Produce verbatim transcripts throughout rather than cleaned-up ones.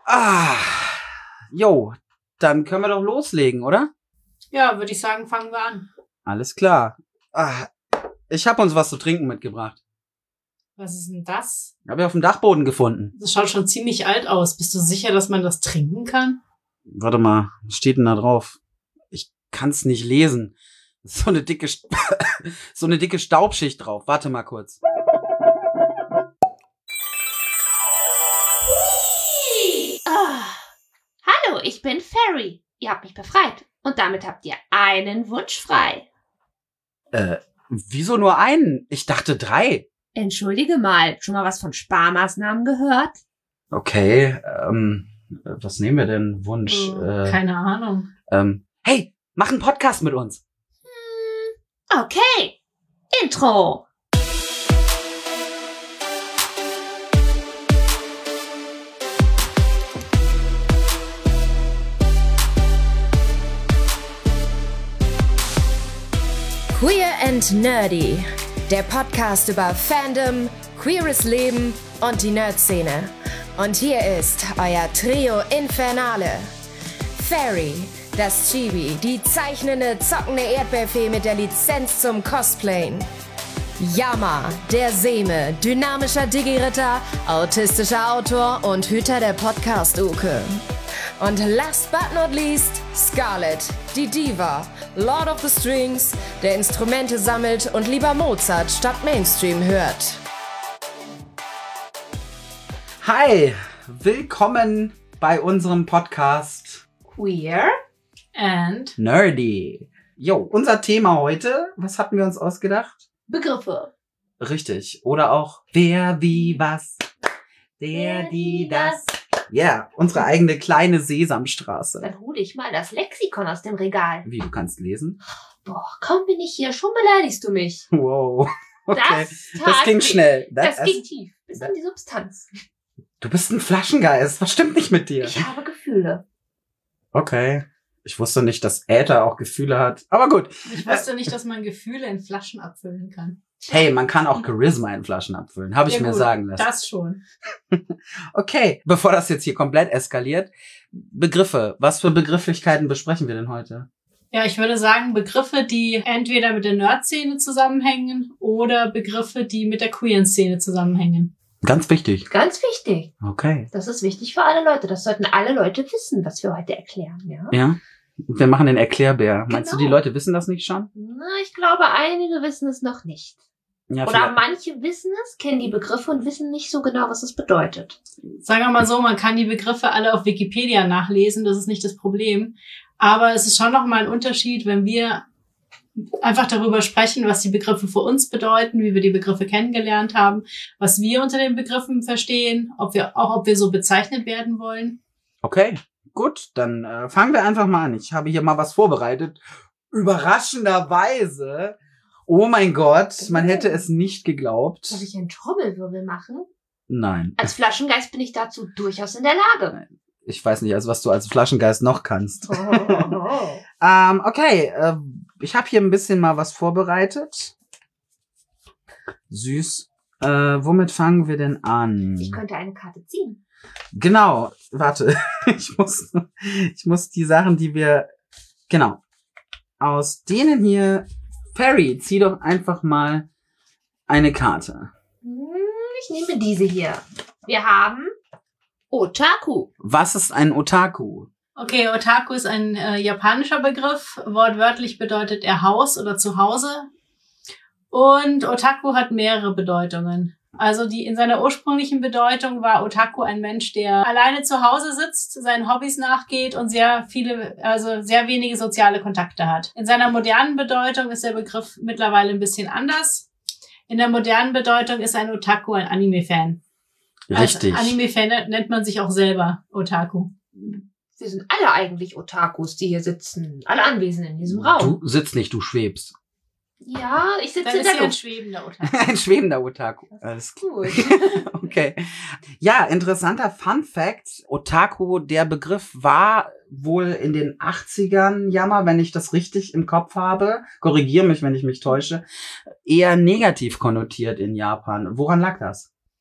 Ah, jo, dann können wir doch loslegen, oder? Ja, würde ich sagen, fangen wir an. Alles klar. Ah, ich habe uns was zu trinken mitgebracht. Was ist denn das? Habe ich auf dem Dachboden gefunden. Das schaut schon ziemlich alt aus. Bist du sicher, dass man das trinken kann? Warte mal, was steht denn da drauf? Ich kann's nicht lesen. So eine dicke, St- so eine dicke Staubschicht drauf. Warte mal kurz. Ah. Hallo, ich bin Fairy. Ihr habt mich befreit. Und damit habt ihr einen Wunsch frei. Äh, wieso nur einen? Ich dachte drei. Entschuldige mal, schon mal was von Sparmaßnahmen gehört? Okay, ähm, was nehmen wir denn? Wunsch? Oh, äh, keine Ahnung. ähm, hey, mach einen Podcast mit uns. Hm, okay. Intro. Queer and Nerdy, der Podcast über Fandom, queeres Leben und die Nerd-Szene. Und hier ist euer Trio Infernale. Fairy, das Chibi, die zeichnende, zockende Erdbeerfee mit der Lizenz zum Cosplayen. Yama, der Seme, dynamischer Digi-Ritter, autistischer Autor und Hüter der Podcast-Uke. Und last but not least, Scarlett, die Diva, Lord of the Strings, der Instrumente sammelt und lieber Mozart statt Mainstream hört. Hi, willkommen bei unserem Podcast Queer And Nerdy. Jo, unser Thema heute, was hatten wir uns ausgedacht? Begriffe. Richtig. Oder auch wer, wie, was. Der, die, das. Ja, yeah, unsere eigene kleine Sesamstraße. Dann hol ich mal das Lexikon aus dem Regal. Wie, du kannst lesen? Boah, kaum bin ich hier, schon beleidigst du mich. Wow. Okay, Das, das, tat ging weh. schnell. Das, Das- ging tief, bis an die Substanz. Du bist ein Flaschengeist. Was stimmt nicht mit dir? Ich habe Gefühle. Okay. Ich wusste nicht, dass Äther auch Gefühle hat. Aber gut. ich wusste nicht, dass man Gefühle in Flaschen abfüllen kann. Hey, man kann auch Charisma in Flaschen abfüllen. Habe ich Ja, mir gut, sagen lassen. Das schon. Okay, bevor das jetzt hier komplett eskaliert. Begriffe. Was für Begrifflichkeiten besprechen wir denn heute? Ja, ich würde sagen, Begriffe, die entweder mit der Nerd-Szene zusammenhängen oder Begriffe, die mit der queeren Szene zusammenhängen. Ganz wichtig. Ganz wichtig. Okay. Das ist wichtig für alle Leute. Das sollten alle Leute wissen, was wir heute erklären, ja? Ja. Wir machen den Erklärbär. Meinst du, Genau. die Leute wissen das nicht schon? Na, ich glaube, einige wissen es noch nicht. Ja, Oder vielleicht- manche wissen es, kennen die Begriffe und wissen nicht so genau, was es bedeutet. Sagen wir mal so, man kann die Begriffe alle auf Wikipedia nachlesen, das ist nicht das Problem. Aber es ist schon nochmal ein Unterschied, wenn wir einfach darüber sprechen, was die Begriffe für uns bedeuten, wie wir die Begriffe kennengelernt haben, was wir unter den Begriffen verstehen, ob wir auch, ob wir so bezeichnet werden wollen. Okay, gut, dann äh, fangen wir einfach mal an. Ich habe hier mal was vorbereitet. Überraschenderweise. Oh mein Gott, man hätte es nicht geglaubt. Soll ich einen Trommelwirbel machen? Nein, Als Flaschengeist bin ich dazu durchaus in der Lage. ich weiß nicht, also was du als Flaschengeist noch kannst. Oh. Ähm, okay, äh, ich habe hier ein bisschen mal was vorbereitet. Süß. Äh, womit fangen wir denn an? Ich könnte eine Karte ziehen. Genau, warte. Ich muss, ich muss die Sachen, die wir, genau. Aus denen hier, Fairy, zieh doch einfach mal eine Karte. Hm, Ich nehme diese hier. Wir haben Otaku. Was ist ein Otaku? Okay, Otaku ist ein äh, japanischer Begriff. Wortwörtlich bedeutet er Haus oder Zuhause. Und Otaku hat mehrere Bedeutungen. Also die in seiner ursprünglichen Bedeutung war Otaku ein Mensch, der alleine zu Hause sitzt, seinen Hobbys nachgeht und sehr viele, also sehr wenige soziale Kontakte hat. In seiner modernen Bedeutung ist der Begriff mittlerweile ein bisschen anders. In der modernen Bedeutung ist ein Otaku ein Anime-Fan. Richtig. Als Anime-Fan nennt man sich auch selber Otaku. Wir sind alle eigentlich Otakus, die hier sitzen. Alle Anwesenden in diesem Raum. Du sitzt nicht, du schwebst. Ja, ich sitze Dann in ist der sie ein Luft. schwebender Otaku. Ein schwebender Otaku. Alles Gut. Okay. Ja, interessanter Fun Fact. Otaku, der Begriff war wohl in den achtzigern, Jammer, wenn ich das richtig im Kopf habe, korrigiere mich, wenn ich mich täusche, eher negativ konnotiert in Japan. Woran lag das?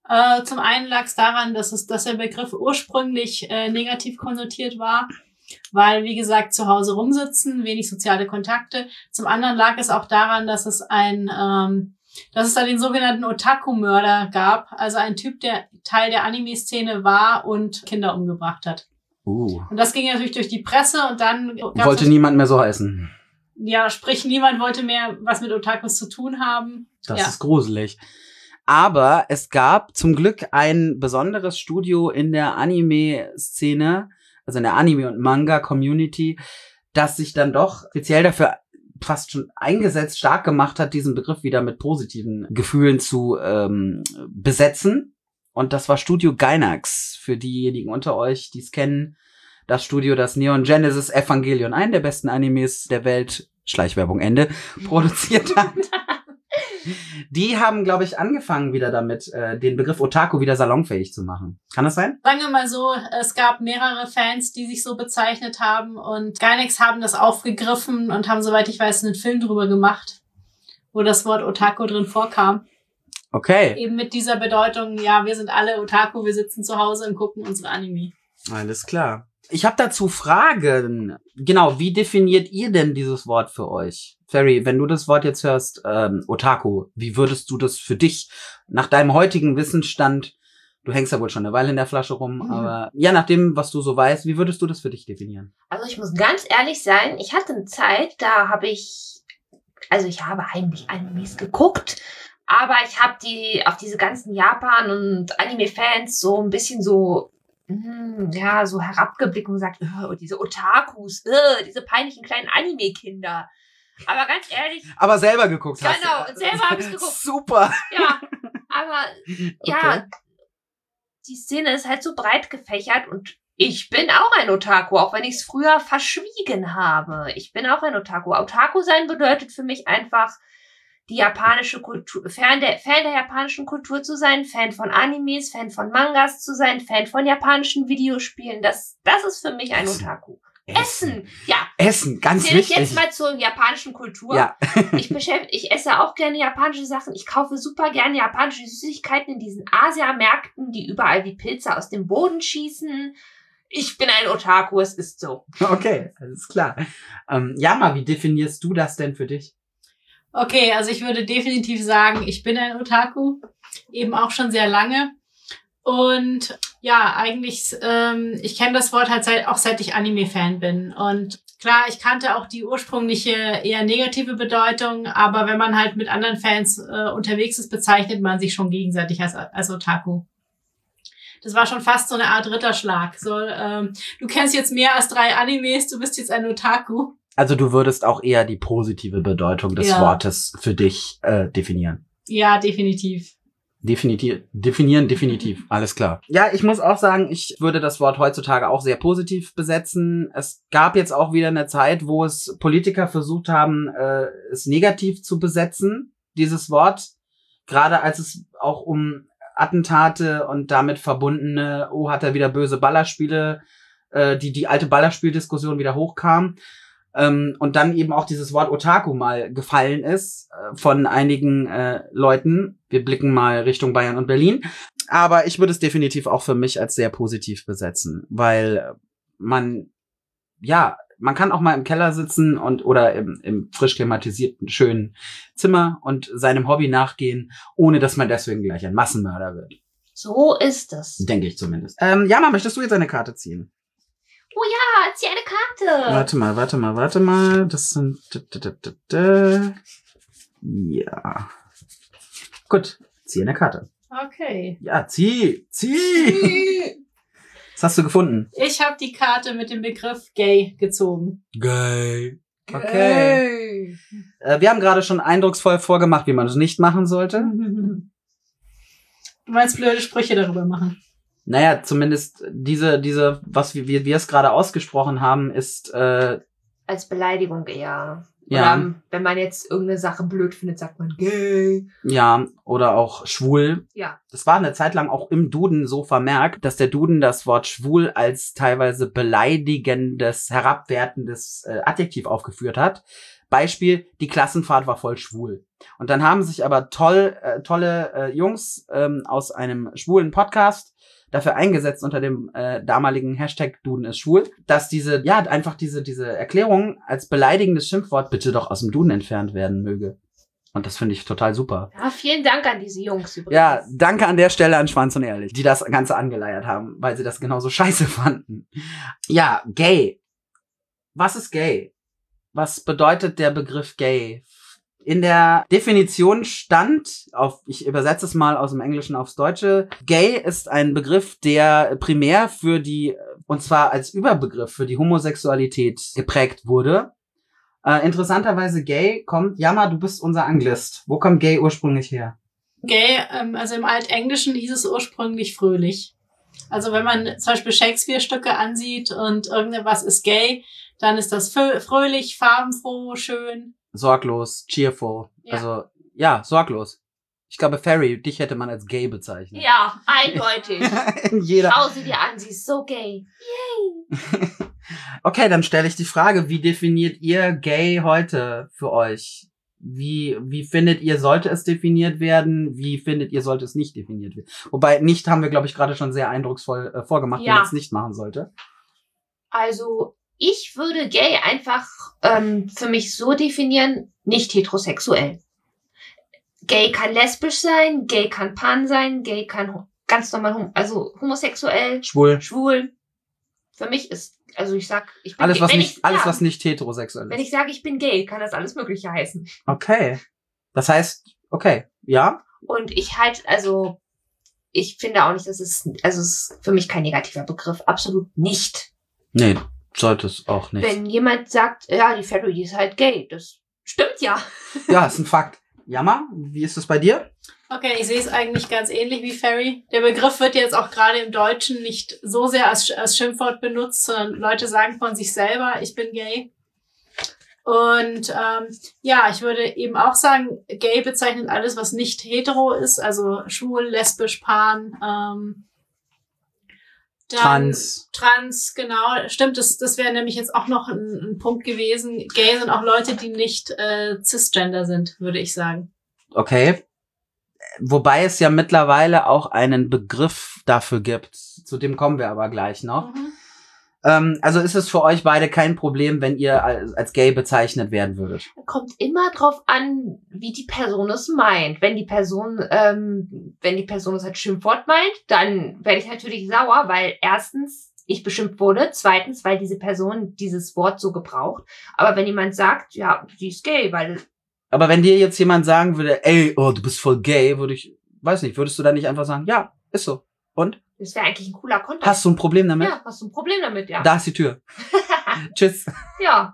Äh, zum einen lag es daran, dass es, dass der Begriff ursprünglich äh, negativ konnotiert war, weil, wie gesagt, zu Hause rumsitzen, wenig soziale Kontakte. Zum anderen lag es auch daran, dass es ein, ähm, dass es da den sogenannten Otaku-Mörder gab, also ein Typ, der Teil der Anime-Szene war und Kinder umgebracht hat. Uh. Und das ging natürlich durch die Presse und dann gab's Wollte niemand mehr so heißen. Ja, sprich, niemand wollte mehr was mit Otakus zu tun haben. Das ja. ist gruselig. Aber es gab zum Glück ein besonderes Studio in der Anime-Szene, also in der Anime- und Manga-Community, das sich dann doch speziell dafür fast schon eingesetzt, stark gemacht hat, diesen Begriff wieder mit positiven Gefühlen zu ähm, besetzen. Und das war Studio Gainax. Für diejenigen unter euch, die es kennen, das Studio, das Neon Genesis Evangelion, einen der besten Animes der Welt, Schleichwerbung Ende, produziert hat. Die haben, glaube ich, angefangen wieder damit, äh, den Begriff Otaku wieder salonfähig zu machen. Kann das sein? Sagen wir mal so, es gab mehrere Fans, die sich so bezeichnet haben und Gainax haben das aufgegriffen und haben, soweit ich weiß, einen Film drüber gemacht, wo das Wort Otaku drin vorkam. Okay. Eben mit dieser Bedeutung, ja, wir sind alle Otaku, wir sitzen zu Hause und gucken unsere Anime. Alles klar. Ich habe dazu Fragen. Genau, wie definiert ihr denn dieses Wort für euch? Ferry, wenn du das Wort jetzt hörst, ähm, Otaku, wie würdest du das für dich nach deinem heutigen Wissensstand, du hängst ja wohl schon eine Weile in der Flasche rum, mhm. aber ja, nach dem, was du so weißt, wie würdest du das für dich definieren? Also ich muss ganz ehrlich sein, ich hatte eine Zeit, da habe ich, also ich habe heimlich Animes geguckt, aber ich habe die auf diese ganzen Japan- und Anime-Fans so ein bisschen so ja, so herabgeblickt und gesagt, oh, diese Otakus, oh, diese peinlichen kleinen Anime-Kinder. Aber ganz ehrlich. Aber selber geguckt genau, hast. Genau, und selber habe ich geguckt. Super. Ja, aber ja, okay. Die Szene ist halt so breit gefächert und ich bin auch ein Otaku, auch wenn ich es früher verschwiegen habe. Ich bin auch ein Otaku. Otaku sein bedeutet für mich einfach, die japanische Kultur, Fan der, Fan der japanischen Kultur zu sein, Fan von Animes, Fan von Mangas zu sein, Fan von japanischen Videospielen. Das, das ist für mich ein Essen. Otaku. Essen. Essen, ja. Essen, ganz Zähle wichtig. ich jetzt mal zur japanischen Kultur. Ja. ich, beschäft, ich esse auch gerne japanische Sachen. Ich kaufe super gerne japanische Süßigkeiten in diesen Asia-Märkten, die überall wie Pilze aus dem Boden schießen. Ich bin ein Otaku, es ist so. Okay, alles klar. Ähm, Yama, wie definierst du das denn für dich? Okay, also ich würde definitiv sagen, ich bin ein Otaku, eben auch schon sehr lange. Und ja, eigentlich, ähm, ich kenne das Wort halt seit, auch seit ich Anime-Fan bin. Und klar, ich kannte auch die ursprüngliche eher negative Bedeutung, aber wenn man halt mit anderen Fans äh, unterwegs ist, bezeichnet man sich schon gegenseitig als, als Otaku. Das war schon fast so eine Art Ritterschlag. So, ähm, du kennst jetzt mehr als drei Animes, du bist jetzt ein Otaku. Also du würdest auch eher die positive Bedeutung des ja. Wortes für dich äh, definieren. Ja, definitiv. Definitiv, definieren, definitiv. Alles klar. Ja, ich muss auch sagen, ich würde das Wort heutzutage auch sehr positiv besetzen. Es gab jetzt auch wieder eine Zeit, wo es Politiker versucht haben, äh, es negativ zu besetzen, dieses Wort. Gerade als es auch um Attentate und damit verbundene, oh, hat er wieder böse Ballerspiele, äh, die, die alte Ballerspieldiskussion wieder hochkam. Ähm, und dann eben auch dieses Wort Otaku mal gefallen ist äh, von einigen äh, Leuten. Wir blicken mal Richtung Bayern und Berlin. Aber ich würde es definitiv auch für mich als sehr positiv besetzen, weil man, ja, man kann auch mal im Keller sitzen und oder im, im frisch klimatisierten, schönen Zimmer und seinem Hobby nachgehen, ohne dass man deswegen gleich ein Massenmörder wird. So ist es. Denke ich zumindest. Ähm, Jama, möchtest du jetzt eine Karte ziehen? Oh ja, zieh eine Karte. Warte mal, warte mal, warte mal. Das sind... Ja. Gut, zieh eine Karte. Okay. Ja, zieh, zieh. Was hast du gefunden? Ich habe die Karte mit dem Begriff gay gezogen. Gay. Okay. Äh, wir haben gerade schon eindrucksvoll vorgemacht, wie man es nicht machen sollte. Du meinst blöde Sprüche darüber machen? Naja, zumindest diese, diese, was wir, wir, wir es gerade ausgesprochen haben, ist, äh, als Beleidigung eher. Ja. Oder wenn man jetzt irgendeine Sache blöd findet, sagt man gay. Ja, oder auch schwul. Ja. Das war eine Zeit lang auch im Duden so vermerkt, dass der Duden das Wort schwul als teilweise beleidigendes, herabwertendes äh, Adjektiv aufgeführt hat. Beispiel, die Klassenfahrt war voll schwul. Und dann haben sich aber toll, äh, tolle äh, Jungs ähm, aus einem schwulen Podcast dafür eingesetzt unter dem äh, damaligen Hashtag Duden ist schwul, dass diese, ja, einfach diese, diese Erklärung als beleidigendes Schimpfwort bitte doch aus dem Duden entfernt werden möge. Und das finde ich total super. Ja, vielen Dank an diese Jungs übrigens. Ja, danke an der Stelle an Schwanz und Ehrlich, die das Ganze angeleiert haben, weil sie das genauso scheiße fanden. Ja, gay. Was ist gay? Was bedeutet der Begriff gay? In der Definition stand, auf, ich übersetze es mal aus dem Englischen aufs Deutsche, gay ist ein Begriff, der primär für die, und zwar als Überbegriff für die Homosexualität geprägt wurde. Äh, interessanterweise gay kommt, Jammer, du bist unser Anglist. Wo kommt gay ursprünglich her? Gay, ähm, also im Altenglischen hieß es ursprünglich fröhlich. Also wenn man zum Beispiel Shakespeare-Stücke ansieht und irgendwas ist gay, dann ist das fröhlich, farbenfroh, schön. Sorglos, cheerful. Ja. Also, ja, sorglos. Ich glaube, Ferry, dich hätte man als gay bezeichnet. Ja, eindeutig. In jeder. Schau sie dir an, sie ist so gay. Yay. Okay, dann stelle ich die Frage, wie definiert ihr gay heute für euch? Wie, wie findet ihr, sollte es definiert werden? Wie findet ihr, sollte es nicht definiert werden? Wobei, nicht haben wir, glaube ich, gerade schon sehr eindrucksvoll äh, vorgemacht, Ja. wie man es nicht machen sollte. Also, ich würde gay einfach ähm, für mich so definieren, nicht heterosexuell. Gay kann lesbisch sein, gay kann pan sein, gay kann ho- ganz normal, hom- also homosexuell, Schwul. schwul. Für mich ist, also ich sag, ich bin Alles, gay. was Wenn nicht, ich, alles, ja, was nicht heterosexuell Wenn ist. ich sage, ich bin gay, kann das alles Mögliche heißen. Okay. Das heißt, okay, ja. Und ich halt, also, ich finde auch nicht, dass es, also es ist für mich kein negativer Begriff, absolut nicht. Nee, sollte es auch nicht. Wenn jemand sagt, ja, die Ferry, die ist halt gay, das stimmt ja. Ja, ist ein Fakt. Jammer, wie ist es bei dir? Okay, ich sehe es eigentlich ganz ähnlich wie Ferry. Der Begriff wird jetzt auch gerade im Deutschen nicht so sehr als, als Schimpfwort benutzt, sondern Leute sagen von sich selber, ich bin gay. Und ähm, ja, ich würde eben auch sagen, gay bezeichnet alles, was nicht hetero ist, also schwul, lesbisch, pan, ähm, dann Trans. Trans, genau, stimmt, das, das wäre nämlich jetzt auch noch ein, ein Punkt gewesen. Gay sind auch Leute, die nicht äh, cisgender sind, würde ich sagen. Okay. Wobei es ja mittlerweile auch einen Begriff dafür gibt. Zu dem kommen wir aber gleich noch. Mhm. Ähm, also ist es für euch beide kein Problem, wenn ihr als, als gay bezeichnet werden würdet? Kommt immer drauf an, wie die Person es meint. Wenn die Person, ähm, wenn die Person es als Schimpfwort meint, dann werde ich natürlich sauer, weil erstens ich beschimpft wurde, zweitens, weil diese Person dieses Wort so gebraucht. Aber wenn jemand sagt, ja, sie ist gay, weil Aber wenn dir jetzt jemand sagen würde, ey, oh, du bist voll gay, würde ich, weiß nicht, würdest du dann nicht einfach sagen, ja, ist so. Und? das wäre eigentlich ein cooler Kontext. Hast du ein Problem damit? Ja, hast du ein Problem damit, ja. Da ist die Tür. Tschüss. Ja.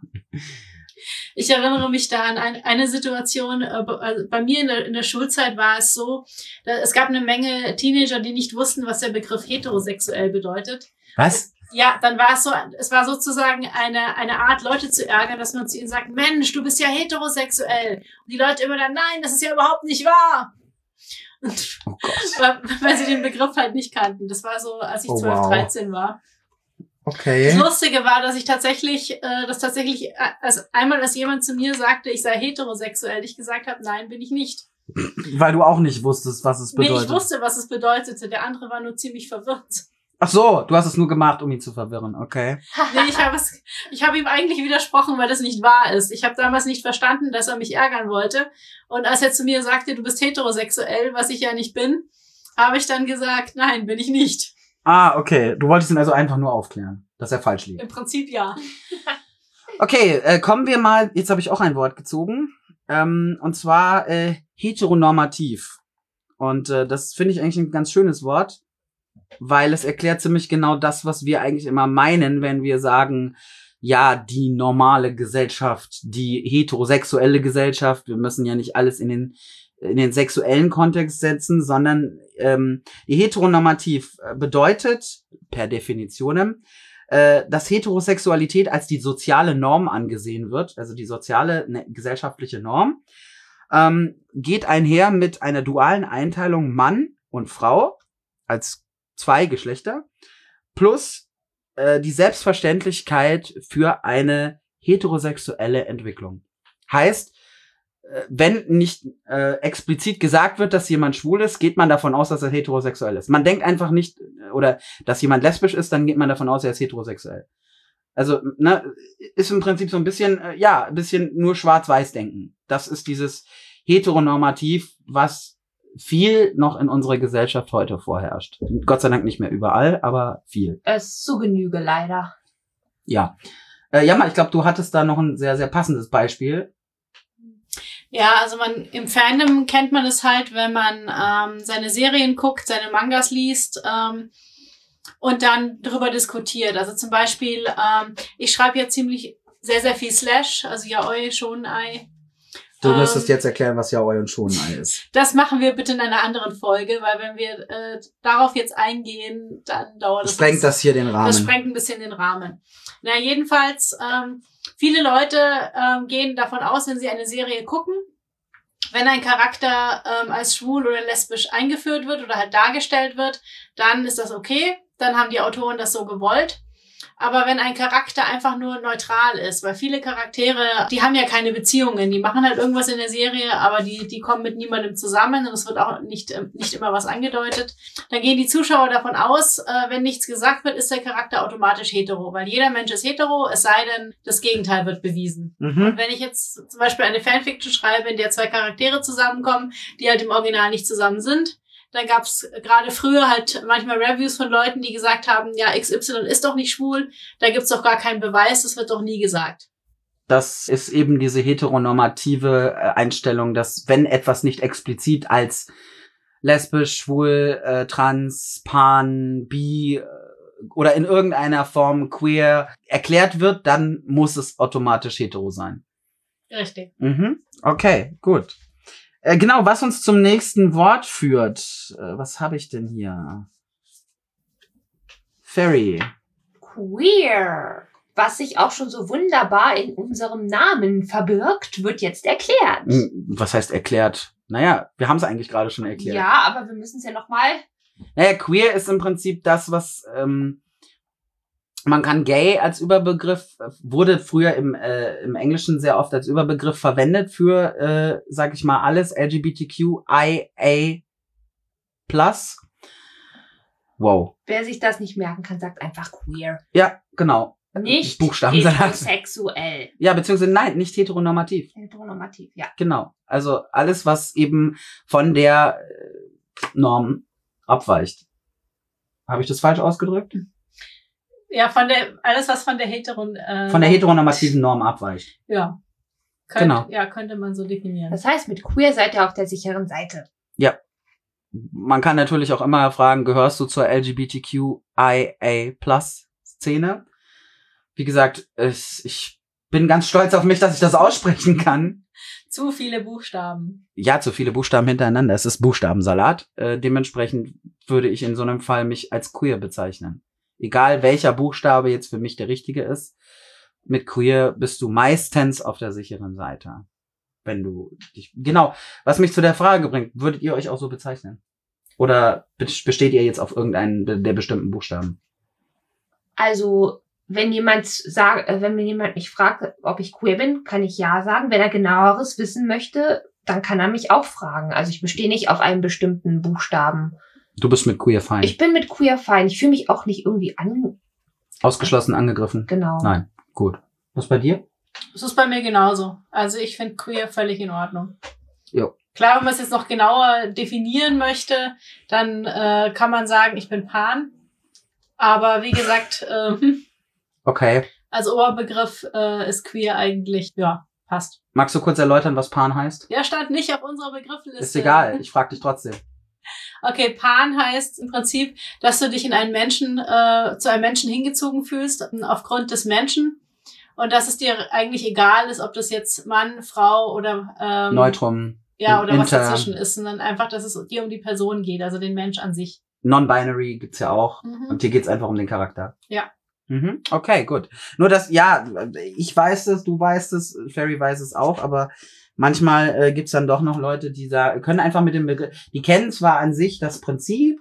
Ich erinnere mich da an ein, eine Situation, äh, be- also bei mir in der, in der Schulzeit war es so, da, es gab eine Menge Teenager, die nicht wussten, was der Begriff heterosexuell bedeutet. Was? Ja, dann war es so, es war sozusagen eine, eine Art, Leute zu ärgern, dass man zu ihnen sagt, Mensch, du bist ja heterosexuell. Und die Leute immer dann, nein, das ist ja überhaupt nicht wahr. Und, Oh Gott. weil, weil sie den Begriff halt nicht kannten. Das war so, als ich Oh, zwölf, wow. dreizehn war. Okay. Das Lustige war, dass ich tatsächlich, äh, dass tatsächlich, äh, also einmal, als jemand zu mir sagte, ich sei heterosexuell, ich gesagt habe, nein, bin ich nicht. Weil du auch nicht wusstest, was es bedeutet. Nee, ich wusste, was es bedeutete. Der andere war nur ziemlich verwirrt. Ach so, du hast es nur gemacht, um ihn zu verwirren, okay. Nee, ich habe es, ich habe ihm eigentlich widersprochen, weil das nicht wahr ist. Ich habe damals nicht verstanden, dass er mich ärgern wollte. Und als er zu mir sagte, du bist heterosexuell, was ich ja nicht bin, habe ich dann gesagt, nein, bin ich nicht. Ah, okay. Du wolltest ihn also einfach nur aufklären, dass er falsch liegt. Im Prinzip ja. Okay, äh, kommen wir mal, jetzt habe ich auch ein Wort gezogen, ähm, und zwar äh, heteronormativ. Und äh, das finde ich eigentlich ein ganz schönes Wort, weil es erklärt ziemlich genau das, was wir eigentlich immer meinen, wenn wir sagen, ja, die normale Gesellschaft, die heterosexuelle Gesellschaft, wir müssen ja nicht alles in den in den sexuellen Kontext setzen, sondern ähm, die heteronormativ äh, bedeutet, per Definition, äh, dass Heterosexualität als die soziale Norm angesehen wird, also die soziale, ne, gesellschaftliche Norm, ähm, geht einher mit einer dualen Einteilung Mann und Frau als zwei Geschlechter, plus äh, die Selbstverständlichkeit für eine heterosexuelle Entwicklung. Heißt, wenn nicht äh, explizit gesagt wird, dass jemand schwul ist, geht man davon aus, dass er heterosexuell ist. Man denkt einfach nicht, oder dass jemand lesbisch ist, dann geht man davon aus, er ist heterosexuell. Also, ne, ist im Prinzip so ein bisschen, äh, ja, ein bisschen nur Schwarz-Weiß-Denken. Das ist dieses Heteronormativ, was viel noch in unserer Gesellschaft heute vorherrscht. Gott sei Dank nicht mehr überall, aber viel. Es zu Genüge, leider. Ja. Äh, Jammer, ich glaube, du hattest da noch ein sehr, sehr passendes Beispiel. Ja, also man im Fandom kennt man es halt, wenn man ähm, seine Serien guckt, seine Mangas liest ähm, und dann drüber diskutiert. Also zum Beispiel, ähm, ich schreibe ja ziemlich sehr, sehr viel Slash, also Yaoi, Shonenei. Du müsstest ähm, jetzt erklären, was Yaoi und Shonenei ist. Das machen wir bitte in einer anderen Folge, weil wenn wir äh, darauf jetzt eingehen, dann dauert das. Sprengt das hier den Rahmen. Das sprengt ein bisschen den Rahmen. Na, jedenfalls, ähm, viele Leute ähm, gehen davon aus, wenn sie eine Serie gucken, wenn ein Charakter ähm, als schwul oder lesbisch eingeführt wird oder halt dargestellt wird, dann ist das okay. Dann haben die Autoren das so gewollt. Aber wenn ein Charakter einfach nur neutral ist, weil viele Charaktere, die haben ja keine Beziehungen, die machen halt irgendwas in der Serie, aber die die kommen mit niemandem zusammen und es wird auch nicht nicht immer was angedeutet, dann gehen die Zuschauer davon aus, äh, wenn nichts gesagt wird, ist der Charakter automatisch hetero, weil jeder Mensch ist hetero, es sei denn, das Gegenteil wird bewiesen. Mhm. Und wenn ich jetzt zum Beispiel eine Fanfiction schreibe, in der zwei Charaktere zusammenkommen, die halt im Original nicht zusammen sind, dann gab's gerade früher halt manchmal Reviews von Leuten, die gesagt haben, ja, X Y ist doch nicht schwul, da gibt's doch gar keinen Beweis, das wird doch nie gesagt. Das ist eben diese heteronormative Einstellung, dass wenn etwas nicht explizit als lesbisch, schwul, äh, trans, pan, bi oder in irgendeiner Form queer erklärt wird, dann muss es automatisch hetero sein. Richtig. Mhm. Okay, gut. Äh, genau, was uns zum nächsten Wort führt. Äh, was habe ich denn hier? Ferry. Queer. Was sich auch schon so wunderbar in unserem Namen verbirgt, wird jetzt erklärt. Was heißt erklärt? Naja, wir haben es eigentlich gerade schon erklärt. Ja, aber wir müssen es ja nochmal... Naja, queer ist im Prinzip das, was... Ähm, man kann gay als Überbegriff, wurde früher im, äh, im Englischen sehr oft als Überbegriff verwendet für, äh, sag ich mal, alles L G B T Q I A plus. Wow. Wer sich das nicht merken kann, sagt einfach queer. Ja, genau. Nicht Buchstabensalat. heterosexuell. Ja, beziehungsweise nein, nicht heteronormativ. Heteronormativ, ja. Genau. Also alles, was eben von der äh, Norm abweicht. Habe ich das falsch ausgedrückt? Ja, von der, alles was von der Heteron, äh, von der heteronormativen Norm abweicht. Ja. Könnt, genau. Ja, könnte man so definieren. Das heißt, mit queer seid ihr auf der sicheren Seite. Ja. Man kann natürlich auch immer fragen, gehörst du zur L G B T Q I A plus Szene? Wie gesagt, ich bin ganz stolz auf mich, dass ich das aussprechen kann. Zu viele Buchstaben. Ja, zu viele Buchstaben hintereinander. Es ist Buchstabensalat. Äh, dementsprechend würde ich in so einem Fall mich als queer bezeichnen. Egal welcher Buchstabe jetzt für mich der richtige ist, mit queer bist du meistens auf der sicheren Seite. Wenn du dich, genau, was mich zu der Frage bringt, würdet ihr euch auch so bezeichnen? Oder besteht ihr jetzt auf irgendeinen der bestimmten Buchstaben? Also, wenn jemand sagt, wenn mir jemand mich fragt, ob ich queer bin, kann ich ja sagen. Wenn er genaueres wissen möchte, dann kann er mich auch fragen. Also ich bestehe nicht auf einem bestimmten Buchstaben. Du bist mit queer fein. Ich bin mit queer fein. Ich fühle mich auch nicht irgendwie an... Ausgeschlossen, angegriffen? Genau. Nein, gut. Was bei dir? Das ist bei mir genauso. Also ich finde queer völlig in Ordnung. Jo. Klar, wenn man es jetzt noch genauer definieren möchte, dann äh, kann man sagen, ich bin pan. Aber wie gesagt, ähm, okay. Als Oberbegriff äh, ist queer eigentlich, ja, passt. Magst du kurz erläutern, was pan heißt? Ja, stand nicht auf unserer Begriffliste. Ist egal, ich frage dich trotzdem. Okay, pan heißt im Prinzip, dass du dich in einen Menschen, äh, zu einem Menschen hingezogen fühlst, aufgrund des Menschen. Und dass es dir eigentlich egal ist, ob das jetzt Mann, Frau oder ähm, Neutrum. Ja, oder Inter, was dazwischen ist, sondern einfach, dass es dir um die Person geht, also den Mensch an sich. Non-binary gibt's ja auch. Mhm. Und hier geht's einfach um den Charakter. Ja. Mhm. Okay, gut. Nur das, ja, ich weiß es, du weißt es, Ferry weiß es auch, aber manchmal äh, gibt's dann doch noch Leute, die da können einfach mit dem Begriff, die kennen zwar an sich das Prinzip,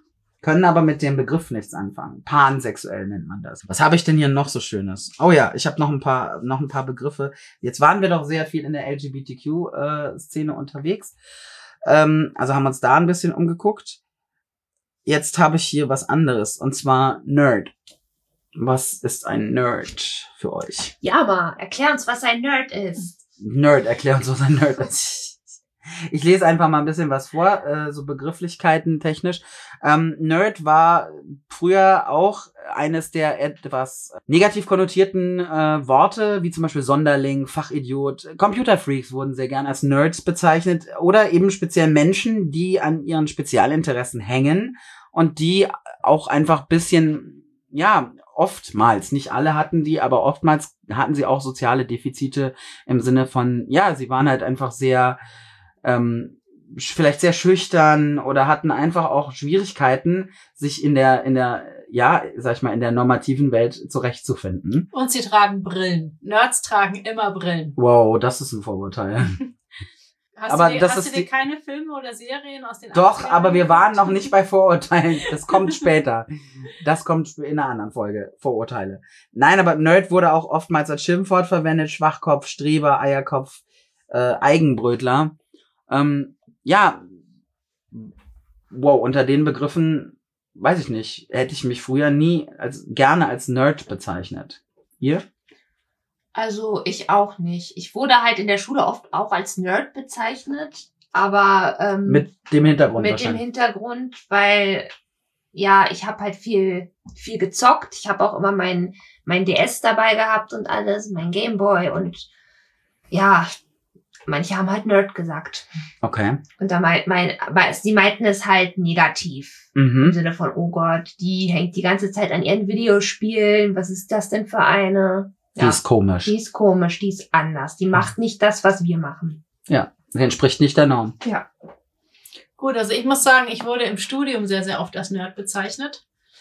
können aber mit dem Begriff nichts anfangen. Pansexuell nennt man das. Was habe ich denn hier noch so Schönes? Oh ja, ich habe noch ein paar noch ein paar Begriffe. Jetzt waren wir doch sehr viel in der L G B T Q-Szene unterwegs. Ähm, also haben uns da ein bisschen umgeguckt. Jetzt habe ich hier was anderes, und zwar Nerd. Was ist ein Nerd für euch? Ja, mal, erklär uns, was ein Nerd ist. Nerd, erklär uns, was ein Nerd ist. Ich lese einfach mal ein bisschen was vor, äh, so Begrifflichkeiten technisch. Ähm, Nerd war früher auch eines der etwas negativ konnotierten äh, Worte, wie zum Beispiel Sonderling, Fachidiot. Computerfreaks wurden sehr gern als Nerds bezeichnet oder eben speziell Menschen, die an ihren Spezialinteressen hängen und die auch einfach bisschen, ja, oftmals, nicht alle hatten die, aber oftmals hatten sie auch soziale Defizite im Sinne von, ja, sie waren halt einfach sehr Ähm, vielleicht sehr schüchtern oder hatten einfach auch Schwierigkeiten, sich in der, in der, ja, sag ich mal, in der normativen Welt zurechtzufinden. Und sie tragen Brillen. Nerds tragen immer Brillen. Wow, das ist ein Vorurteil. Hast aber du dir, das hast ist du dir die... keine Filme oder Serien aus den Doch, achtzigern aber wir waren noch angeguckt? nicht bei Vorurteilen. Das kommt später. Das kommt in einer anderen Folge. Vorurteile. Nein, aber Nerd wurde auch oftmals als Schimpfwort verwendet. Schwachkopf, Streber, Eierkopf, äh, Eigenbrötler. Ähm, ja, wow, unter den Begriffen, weiß ich nicht, hätte ich mich früher nie als gerne als Nerd bezeichnet. Ihr? Also ich auch nicht. Ich wurde halt in der Schule oft auch als Nerd bezeichnet, aber ähm, Mit dem Hintergrund mit dem wahrscheinlich. Hintergrund, weil ja, ich habe halt viel viel gezockt. Ich habe auch immer mein mein D S dabei gehabt und alles, mein Gameboy und ja, manche haben halt Nerd gesagt. Okay. Und da meint mein, aber sie meinten es halt negativ. Im Mhm. Sinne von, oh Gott, die hängt die ganze Zeit an ihren Videospielen. Was ist das denn für eine? Die ist komisch. Die ist komisch, die ist anders. Die macht nicht das, was wir machen. Ja, sie entspricht nicht der Norm. Ja. Gut, also ich muss sagen, ich wurde im Studium sehr, sehr oft als Nerd bezeichnet.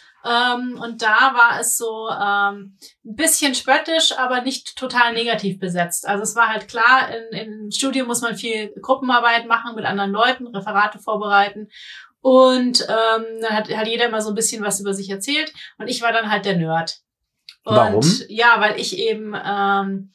Ähm, und da war es so ähm, ein bisschen spöttisch, aber nicht total negativ besetzt. Also es war halt klar, in, in Studium muss man viel Gruppenarbeit machen mit anderen Leuten, Referate vorbereiten. Und ähm, dann hat, hat jeder immer so ein bisschen was über sich erzählt. Und ich war dann halt der Nerd. Und Warum? ja, weil ich eben ähm,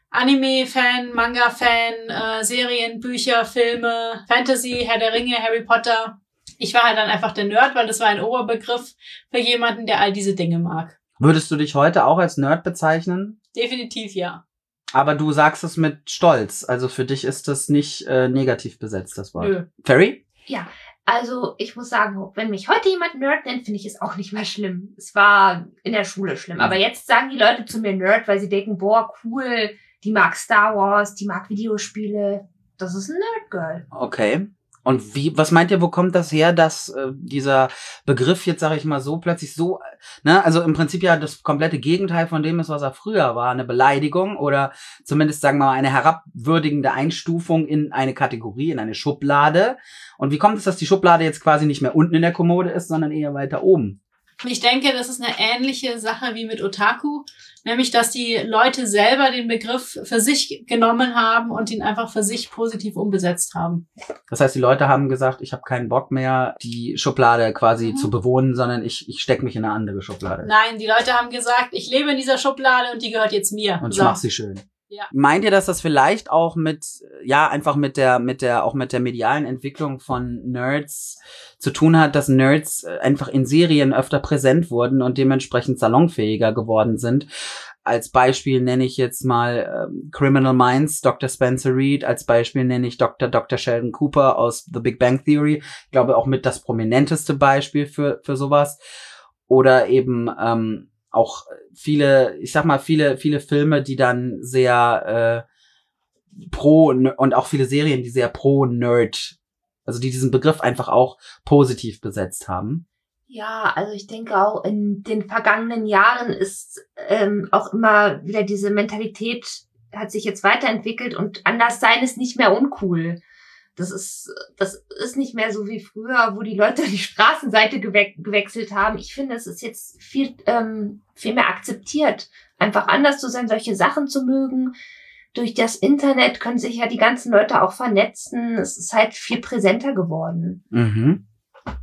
Anime-Fan, Manga-Fan, äh, Serien, Bücher, Filme, Fantasy, Herr der Ringe, Harry Potter. Ich war halt dann einfach der Nerd, weil das war ein Oberbegriff für jemanden, der all diese Dinge mag. Würdest du dich heute auch als Nerd bezeichnen? Definitiv ja. Aber du sagst es mit Stolz. Also für dich ist das nicht äh, negativ besetzt, das Wort. Nö. Ferry? Ja, also ich muss sagen, wenn mich heute jemand Nerd nennt, finde ich es auch nicht mehr schlimm. Es war in der Schule schlimm. Aber jetzt sagen die Leute zu mir Nerd, weil sie denken, boah, cool, die mag Star Wars, die mag Videospiele. Das ist ein Nerd-Girl. Okay. Und wie, was meint ihr, wo kommt das her, dass äh, dieser Begriff jetzt, sage ich mal so, plötzlich so, ne, also im Prinzip ja das komplette Gegenteil von dem ist, was er früher war, eine Beleidigung oder zumindest, sagen wir mal, eine herabwürdigende Einstufung in eine Kategorie, in eine Schublade. Und wie kommt es, dass die Schublade jetzt quasi nicht mehr unten in der Kommode ist, sondern eher weiter oben? Ich denke, das ist eine ähnliche Sache wie mit Otaku, nämlich, dass die Leute selber den Begriff für sich genommen haben und ihn einfach für sich positiv umbesetzt haben. Das heißt, die Leute haben gesagt, ich habe keinen Bock mehr, die Schublade quasi Mhm. zu bewohnen, sondern ich, ich stecke mich in eine andere Schublade. Nein, die Leute haben gesagt, ich lebe in dieser Schublade und die gehört jetzt mir. Und ich So. mach sie schön. Ja. Meint ihr, dass das vielleicht auch mit, ja, einfach mit der, mit der, auch mit der medialen Entwicklung von Nerds zu tun hat, dass Nerds einfach in Serien öfter präsent wurden und dementsprechend salonfähiger geworden sind? Als Beispiel nenne ich jetzt mal ähm, Criminal Minds, Doktor Spencer Reid. Als Beispiel nenne ich Doktor Doktor Sheldon Cooper aus The Big Bang Theory. Ich glaube auch mit das prominenteste Beispiel für, für sowas. Oder eben, ähm, auch viele, ich sag mal, viele, viele Filme, die dann sehr äh, pro und auch viele Serien, die sehr pro Nerd, also die diesen Begriff einfach auch positiv besetzt haben. Ja, also ich denke auch in den vergangenen Jahren ist ähm, auch immer wieder diese Mentalität hat sich jetzt weiterentwickelt und anders sein ist nicht mehr uncool. Das ist, das ist nicht mehr so wie früher, wo die Leute die Straßenseite gewe- gewechselt haben. Ich finde, es ist jetzt viel, ähm, viel mehr akzeptiert, einfach anders zu sein, solche Sachen zu mögen. Durch das Internet können sich ja die ganzen Leute auch vernetzen. Es ist halt viel präsenter geworden. Mhm.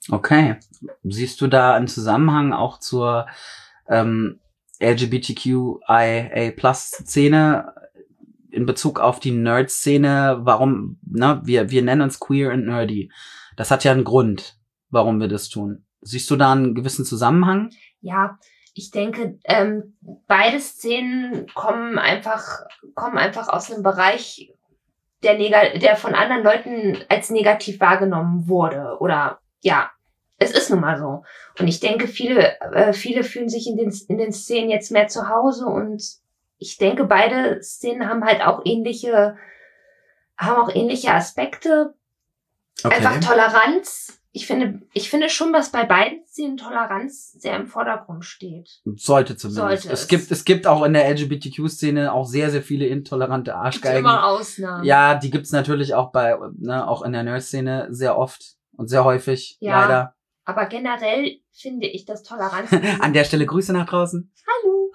Okay. Siehst du da einen Zusammenhang auch zur ähm, L G B T Q I A Plus Szene in Bezug auf die Nerd-Szene? Warum, ne, wir, wir nennen uns queer and nerdy. Das hat ja einen Grund, warum wir das tun. Siehst du da einen gewissen Zusammenhang? Ja, ich denke, ähm, beide Szenen kommen einfach, kommen einfach aus einem Bereich, der, neg- der von anderen Leuten als negativ wahrgenommen wurde. Oder, ja, es ist nun mal so. Und ich denke, viele, äh, viele fühlen sich in den, in den Szenen jetzt mehr zu Hause. Und ich denke, beide Szenen haben halt auch ähnliche, haben auch ähnliche Aspekte. Okay. Einfach Toleranz. Ich finde, ich finde schon, dass bei beiden Szenen Toleranz sehr im Vordergrund steht. Sollte zumindest. Sollte es es. gibt, es gibt auch in der L G B T Q-Szene auch sehr, sehr viele intolerante Arschgeigen. Immer Ausnahmen. Ja, die gibt's natürlich auch bei, ne, auch in der Nerd-Szene sehr oft und sehr häufig, Ja. leider. Aber generell finde ich, dass Toleranz... An der Stelle Grüße nach draußen. Hallo.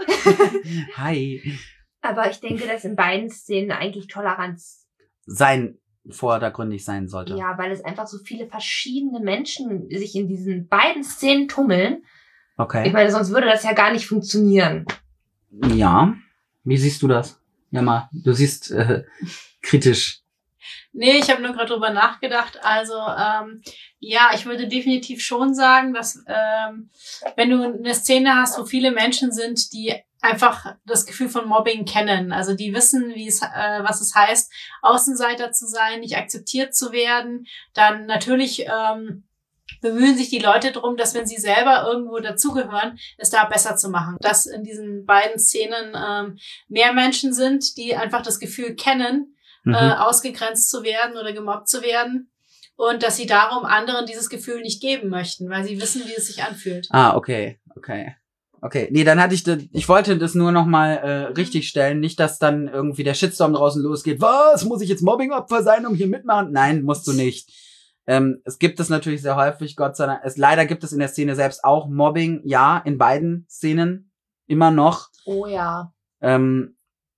Hi. Aber ich denke, dass in beiden Szenen eigentlich Toleranz... Sein, vordergründig sein sollte. Ja, weil es einfach so viele verschiedene Menschen sich in diesen beiden Szenen tummeln. Okay. Ich meine, sonst würde das ja gar nicht funktionieren. Ja. Wie siehst du das? Ja, mal, du siehst äh, kritisch. Nee, ich habe nur gerade drüber nachgedacht. Also, ähm, ja, ich würde definitiv schon sagen, dass ähm, wenn du eine Szene hast, wo viele Menschen sind, die einfach das Gefühl von Mobbing kennen, also die wissen, wie es, äh, was es heißt, Außenseiter zu sein, nicht akzeptiert zu werden, dann natürlich ähm, bemühen sich die Leute darum, dass wenn sie selber irgendwo dazugehören, es da besser zu machen. Dass in diesen beiden Szenen ähm, mehr Menschen sind, die einfach das Gefühl kennen, Mhm. äh, ausgegrenzt zu werden oder gemobbt zu werden und dass sie darum anderen dieses Gefühl nicht geben möchten, weil sie wissen, wie es sich anfühlt. Ah, okay, okay. Okay, nee, dann hatte ich das, ich wollte das nur noch mal äh, richtig stellen, nicht, dass dann irgendwie der Shitstorm draußen losgeht. Was, muss ich jetzt Mobbingopfer sein, um hier mitmachen? Nein, musst du nicht. Ähm, es gibt es natürlich sehr häufig, Gott sei Dank. Es, leider gibt es in der Szene selbst auch Mobbing, ja, in beiden Szenen immer noch. Oh ja. Ähm,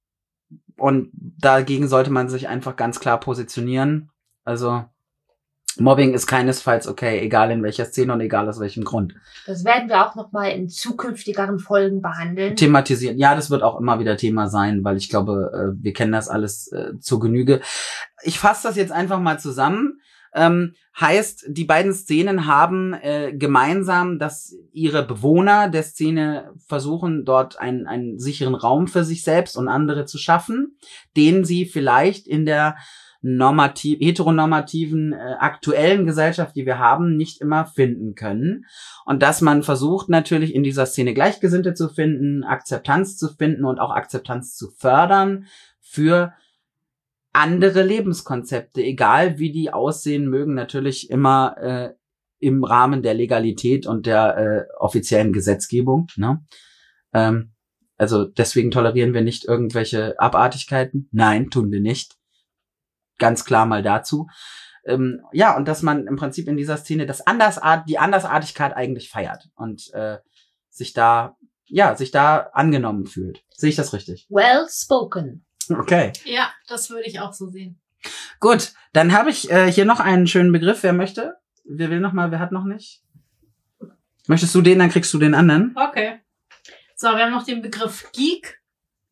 und dagegen sollte man sich einfach ganz klar positionieren. Also Mobbing ist keinesfalls okay, egal in welcher Szene und egal aus welchem Grund. Das werden wir auch nochmal in zukünftigeren Folgen behandeln. Thematisieren. Ja, das wird auch immer wieder Thema sein, weil ich glaube, äh, wir kennen das alles äh, zur Genüge. Ich fasse das jetzt einfach mal zusammen. Ähm, heißt, die beiden Szenen haben äh, gemeinsam, dass ihre Bewohner der Szene versuchen, dort einen, einen sicheren Raum für sich selbst und andere zu schaffen, den sie vielleicht in der normativ, heteronormativen äh, aktuellen Gesellschaft, die wir haben, nicht immer finden können. Und dass man versucht natürlich in dieser Szene Gleichgesinnte zu finden, Akzeptanz zu finden und auch Akzeptanz zu fördern für andere Lebenskonzepte, egal wie die aussehen mögen, natürlich immer äh, im Rahmen der Legalität und der äh, offiziellen Gesetzgebung. Ne? Ähm, also deswegen tolerieren wir nicht irgendwelche Abartigkeiten. Nein, tun wir nicht. Ganz klar mal dazu. Ähm, ja, und dass man im Prinzip in dieser Szene das Andersart, die Andersartigkeit eigentlich feiert und äh, sich da, ja, sich da angenommen fühlt. Sehe ich das richtig? Well spoken. Okay. Ja, das würde ich auch so sehen. Gut, dann habe ich äh, hier noch einen schönen Begriff. Wer möchte? Wer will noch mal? Wer hat noch nicht? Möchtest du den, dann kriegst du den anderen. Okay. So, wir haben noch den Begriff Geek.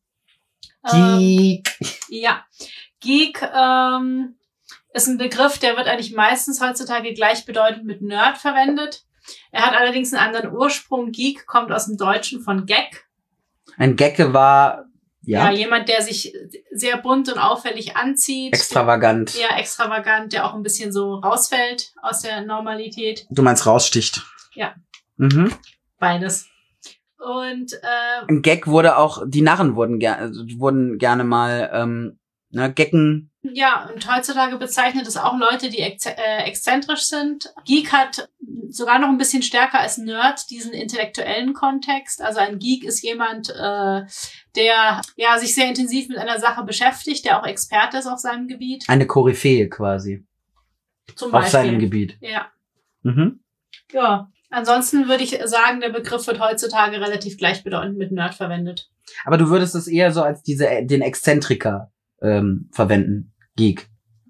Geek. Ähm, ja, Geek ähm, ist ein Begriff, der wird eigentlich meistens heutzutage gleichbedeutend mit Nerd verwendet. Er hat allerdings einen anderen Ursprung. Geek kommt aus dem Deutschen von Gag. Ein Gecke war, ja, Ja, jemand, der sich sehr bunt und auffällig anzieht. extravagant. Ja, extravagant, der auch ein bisschen so rausfällt aus der Normalität. Du meinst raussticht. Ja. Mhm. Beides. Und äh, Ein Gag wurde auch, die Narren wurden, ger wurden gerne mal, ähm, ne, Gecken. ja, und heutzutage bezeichnet es auch Leute, die ex äh, exzentrisch sind. Geek hat sogar noch ein bisschen stärker als Nerd diesen intellektuellen Kontext. Also ein Geek ist jemand, äh, der ja sich sehr intensiv mit einer Sache beschäftigt, der auch Experte ist auf seinem Gebiet. Eine Koryphäe quasi. Zum Auf Beispiel. seinem Gebiet. Ja. Mhm. Ja. Ansonsten würde ich sagen, der Begriff wird heutzutage relativ gleichbedeutend mit Nerd verwendet. Aber du würdest es eher so als diese, den Exzentriker ähm, verwenden. Geek.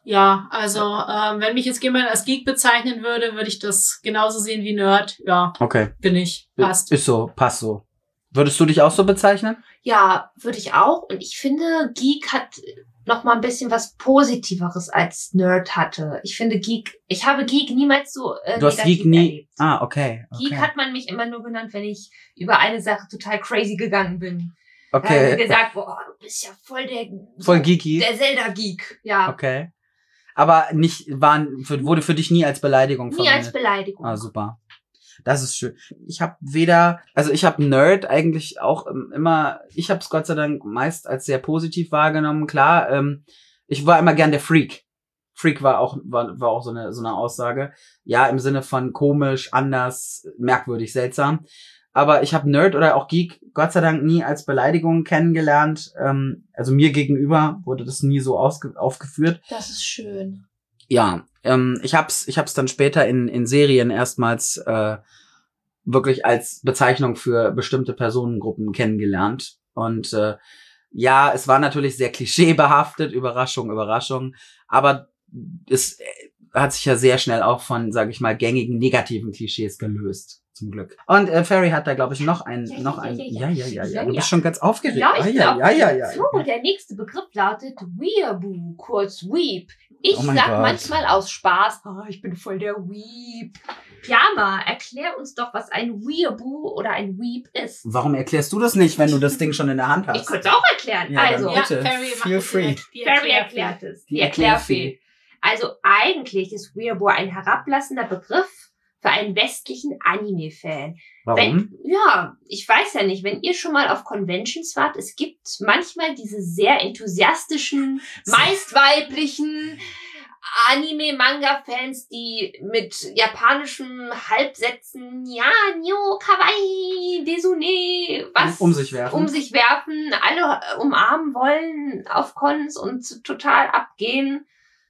Ja, also ähm, wenn mich jetzt jemand als Geek bezeichnen würde, würde ich das genauso sehen wie Nerd. Ja, Okay. bin ich. Passt. Ist so, passt so. Würdest du dich auch so bezeichnen? Ja, würde ich auch. Und ich finde, Geek hat noch mal ein bisschen was Positiveres als Nerd hatte. Ich finde Geek, ich habe Geek niemals so äh, Du hast negativ Geek nie... erlebt. Ah, okay. okay. Geek hat man mich immer nur genannt, wenn ich über eine Sache total crazy gegangen bin. Da haben Okay, sie gesagt, boah, du bist ja voll der, voll geeky. der Zelda-Geek. Ja, Okay. Aber nicht, waren, für, wurde für dich nie als Beleidigung nie verwendet? als Beleidigung. Ah, super. Das ist schön. Ich habe weder, also ich habe Nerd eigentlich auch ähm, immer, ich habe es Gott sei Dank meist als sehr positiv wahrgenommen. Klar, ähm, ich war immer gern der Freak. Freak war auch war, war auch so eine so eine Aussage. Ja, im Sinne von komisch, anders, merkwürdig, seltsam. Aber ich habe Nerd oder auch Geek Gott sei Dank nie als Beleidigung kennengelernt. Ähm, also mir gegenüber wurde das nie so ausge- aufgeführt. Das ist schön. Ja, ähm, ich hab's, ich hab's dann später in in Serien erstmals äh, wirklich als Bezeichnung für bestimmte Personengruppen kennengelernt. Und äh, ja, es war natürlich sehr klischeebehaftet, Überraschung, Überraschung, aber es äh, hat sich ja sehr schnell auch von, sage ich mal, gängigen negativen Klischees gelöst, zum Glück. Und äh, Ferry hat da, glaube ich, noch ein, Ja, noch ja, ein, ja, ja, ja. ja, ja, ja, Ja, du ja. bist schon ganz aufgeregt. Ja, ich ah, ja, glaub, ja, ja, ja. So, der nächste Begriff lautet Weeaboo, kurz Weep. Ich Oh mein sag Gott. manchmal aus Spaß, oh, ich bin voll der Weep. Pyama, erklär uns doch, was ein Weeaboo oder ein Weep ist. Warum erklärst du das nicht, wenn du das Ding schon in der Hand Ich hast? könnte es auch erklären. Ja, dann also, bitte. Bitte, Ferry macht feel das free. direkt. Die Ferry Erklärfee. erklärt es. Die Die Erklärfee. Erklärfee. Also eigentlich ist Weeaboo ein herablassender Begriff für einen westlichen Anime-Fan. Warum? Wenn, ja, ich weiß ja nicht, wenn ihr schon mal auf Conventions wart, es gibt manchmal diese sehr enthusiastischen, meist weiblichen Anime-Manga-Fans, die mit japanischen Halbsätzen, ja, Nyo, Kawaii, Desune, was Um sich werfen. um sich werfen, alle umarmen wollen auf Cons und total abgehen.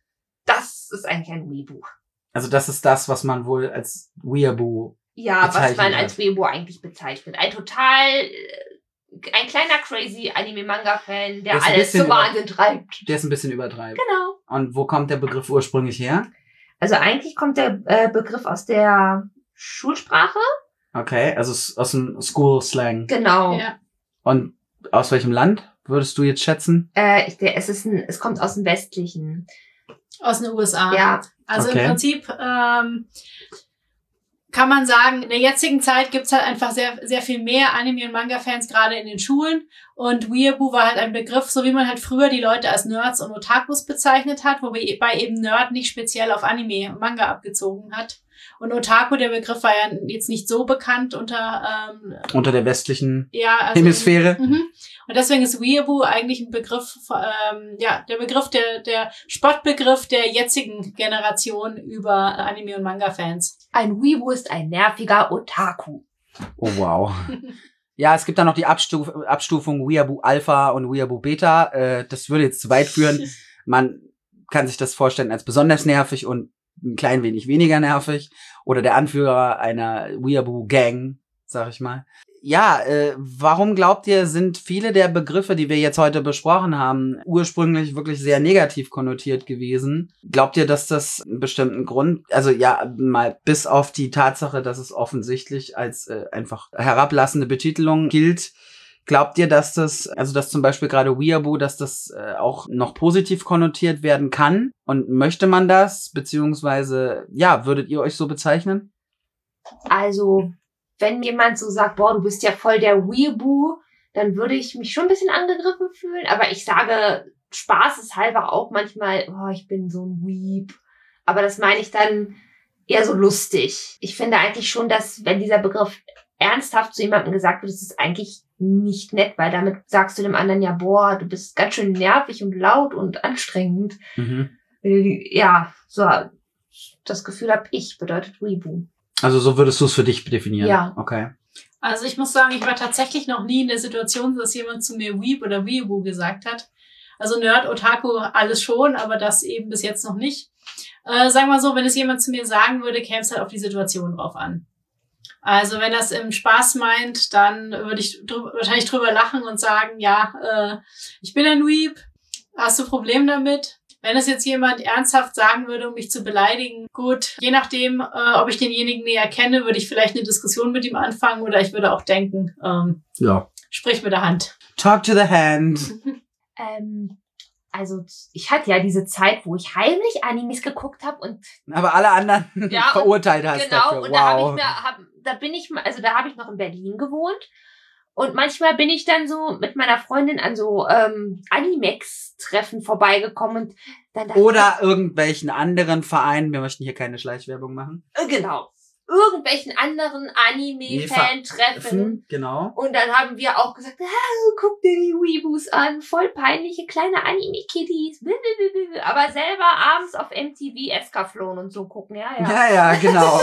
Das ist eigentlich ein Weeaboo. Also das ist das, was man wohl als Weeaboo... Ja, was bezeichnet man hat. als Weeaboo eigentlich bezeichnet. Ein total, äh, ein kleiner crazy Anime-Manga-Fan, der Das ist ein alles bisschen zum über- Wahnsinn treibt. Der ist ein bisschen übertreibt. Genau. Und wo kommt der Begriff ursprünglich her? Also eigentlich kommt der äh, Begriff aus der Schulsprache. Okay, also s- aus dem School-Slang. Genau. Ja. Und aus welchem Land würdest du jetzt schätzen? Äh, ich, der, es, ist ein, es kommt aus dem Westlichen. Aus den U S A. Ja. Also Okay. im Prinzip ähm, kann man sagen, in der jetzigen Zeit gibt's halt einfach sehr, sehr viel mehr Anime- und Manga-Fans, gerade in den Schulen. Und Weeaboo war halt ein Begriff, so wie man halt früher die Leute als Nerds und Otakus bezeichnet hat, wobei bei eben Nerd nicht speziell auf Anime und Manga abgezogen hat. Und Otaku, der Begriff war ja jetzt nicht so bekannt unter ähm, Unter der westlichen ja, also Hemisphäre? Mhm. Und deswegen ist Weeaboo eigentlich ein Begriff, ähm, ja, der Begriff, der, der Spottbegriff der jetzigen Generation über Anime- und Manga-Fans. Ein Weeaboo ist ein nerviger Otaku. Oh, wow. Ja, es gibt dann noch die Abstuf Abstufung Weeaboo Alpha und Weeaboo Beta. Äh, das würde jetzt zu weit führen. Man kann sich das vorstellen als besonders nervig und ein klein wenig weniger nervig. Oder der Anführer einer Weeaboo Gang, sag ich mal. Ja, äh, warum glaubt ihr, sind viele der Begriffe, die wir jetzt heute besprochen haben, ursprünglich wirklich sehr negativ konnotiert gewesen? Glaubt ihr, dass das einen bestimmten Grund, also ja, mal bis auf die Tatsache, dass es offensichtlich als äh, einfach herablassende Betitelung gilt, glaubt ihr, dass das, also dass zum Beispiel gerade Weeaboo, dass das äh, auch noch positiv konnotiert werden kann? Und möchte man das? Beziehungsweise, ja, würdet ihr euch so bezeichnen? Also, wenn jemand so sagt, boah, du bist ja voll der Weeaboo, dann würde ich mich schon ein bisschen angegriffen fühlen. Aber ich sage spaßeshalber auch manchmal, oh, ich bin so ein Weeb. Aber das meine ich dann eher so lustig. Ich finde eigentlich schon, dass, wenn dieser Begriff ernsthaft zu jemandem gesagt wird, ist es eigentlich nicht nett, weil damit sagst du dem anderen ja, boah, du bist ganz schön nervig und laut und anstrengend. Mhm. Ja, so das Gefühl habe ich, bedeutet Weeaboo. Also so würdest du es für dich definieren? Ja. Okay. Also ich muss sagen, ich war tatsächlich noch nie in der Situation, dass jemand zu mir Weeb oder Weeaboo gesagt hat. Also Nerd, Otaku, alles schon, aber das eben bis jetzt noch nicht. Äh, sagen wir mal so, wenn es jemand zu mir sagen würde, käme es halt auf die Situation drauf an. Also wenn das im Spaß meint, dann würde ich drü- wahrscheinlich drüber lachen und sagen, ja, äh, ich bin ein Weeb, hast du ein Problem damit? Wenn es jetzt jemand ernsthaft sagen würde, um mich zu beleidigen, gut, je nachdem, äh, ob ich denjenigen näher kenne, würde ich vielleicht eine Diskussion mit ihm anfangen oder ich würde auch denken, ähm, ja. Sprich mit der Hand. Talk to the hand. ähm, also ich hatte ja diese Zeit, wo ich heimlich Animes geguckt habe und aber alle anderen ja, verurteilt hast genau, dafür. Und wow. da habe ich mir, hab, da bin ich, also da habe ich noch in Berlin gewohnt. Und manchmal bin ich dann so mit meiner Freundin an so ähm, Animex-Treffen vorbeigekommen. Und dann Oder ich, irgendwelchen anderen Vereinen. Wir möchten hier keine Schleichwerbung machen. Äh, genau. Irgendwelchen anderen Anime-Fan-Treffen. Genau. Und dann haben wir auch gesagt, ah, guck dir die Weeboos an. Voll peinliche kleine Anime-Kiddies. Aber selber abends auf M T V Eskaflon und so gucken. Ja, ja. Ja, ja, genau.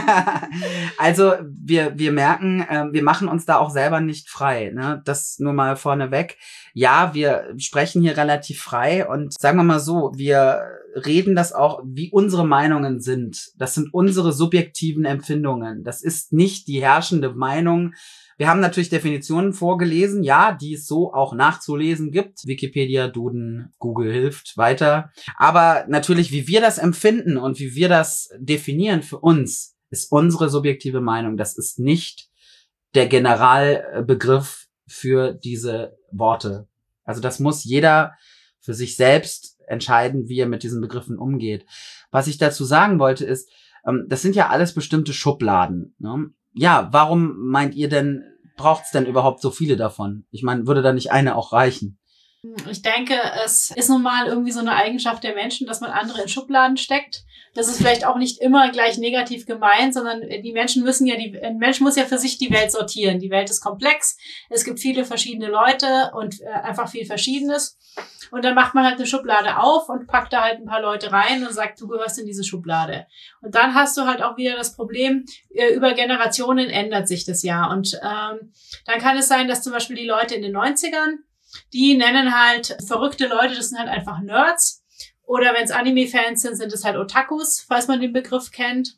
Also wir wir merken, äh, wir machen uns da auch selber nicht frei. Ne? Das nur mal vorneweg. Ja, wir sprechen hier relativ frei und sagen wir mal so, wir reden das auch, wie unsere Meinungen sind. Das sind unsere subjektiven Empfindungen. Das ist nicht die herrschende Meinung. Wir haben natürlich Definitionen vorgelesen, ja, die es so auch nachzulesen gibt. Wikipedia, Duden, Google hilft weiter. Aber natürlich, wie wir das empfinden und wie wir das definieren für uns, ist unsere subjektive Meinung. Das ist nicht der Generalbegriff für diese Worte. Also das muss jeder für sich selbst entscheiden, wie er mit diesen Begriffen umgeht. Was ich dazu sagen wollte ist, ähm, das sind ja alles bestimmte Schubladen. Ne? Ja, warum meint ihr denn, braucht's denn überhaupt so viele davon? Ich meine, würde da nicht eine auch reichen? Ich denke, es ist nun mal irgendwie so eine Eigenschaft der Menschen, dass man andere in Schubladen steckt. Das ist vielleicht auch nicht immer gleich negativ gemeint, sondern die Menschen müssen ja, die, ein Mensch muss ja für sich die Welt sortieren. Die Welt ist komplex. Es gibt viele verschiedene Leute und äh, einfach viel Verschiedenes. Und dann macht man halt eine Schublade auf und packt da halt ein paar Leute rein und sagt, du gehörst in diese Schublade. Und dann hast du halt auch wieder das Problem, äh, über Generationen ändert sich das ja. Und ähm, dann kann es sein, dass zum Beispiel die Leute in den neunzigern, die nennen halt verrückte Leute, das sind halt einfach Nerds. Oder wenn es Anime-Fans sind, sind es halt Otakus, falls man den Begriff kennt.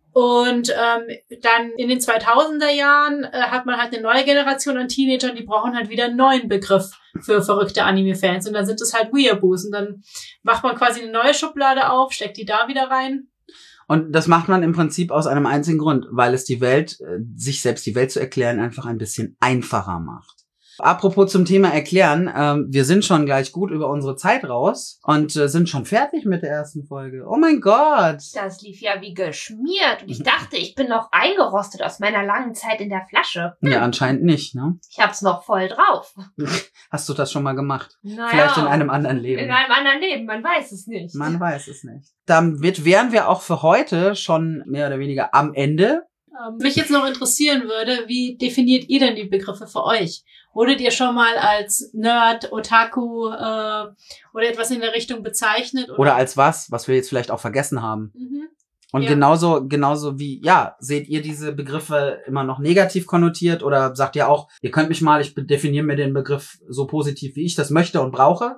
Und ähm, dann in den zweitausender Jahren äh, hat man halt eine neue Generation an Teenagern, die brauchen halt wieder einen neuen Begriff für verrückte Anime-Fans. Und dann sind es halt Weeaboos. Und dann macht man quasi eine neue Schublade auf, steckt die da wieder rein. Und das macht man im Prinzip aus einem einzigen Grund, weil es die Welt, sich selbst die Welt zu erklären, einfach ein bisschen einfacher macht. Apropos zum Thema erklären, ähm, wir sind schon gleich gut über unsere Zeit raus und äh, sind schon fertig mit der ersten Folge. Oh mein Gott! Das lief ja wie geschmiert und ich dachte, ich bin noch eingerostet aus meiner langen Zeit in der Flasche. Hm. Ja, anscheinend nicht, ne? Ich hab's noch voll drauf. Hast du das schon mal gemacht? Naja, vielleicht in einem anderen Leben. In einem anderen Leben, man weiß es nicht. Man weiß es nicht. Damit wären wir auch für heute schon mehr oder weniger am Ende. Ähm, mich jetzt noch interessieren würde, wie definiert ihr denn die Begriffe für euch? Wurdet ihr schon mal als Nerd, Otaku äh, oder etwas in der Richtung bezeichnet? Oder, oder als was, was wir jetzt vielleicht auch vergessen haben. Mhm. Und ja. genauso genauso wie, ja, seht ihr diese Begriffe immer noch negativ konnotiert oder sagt ihr auch, ihr könnt mich mal, ich definiere mir den Begriff so positiv, wie ich das möchte und brauche?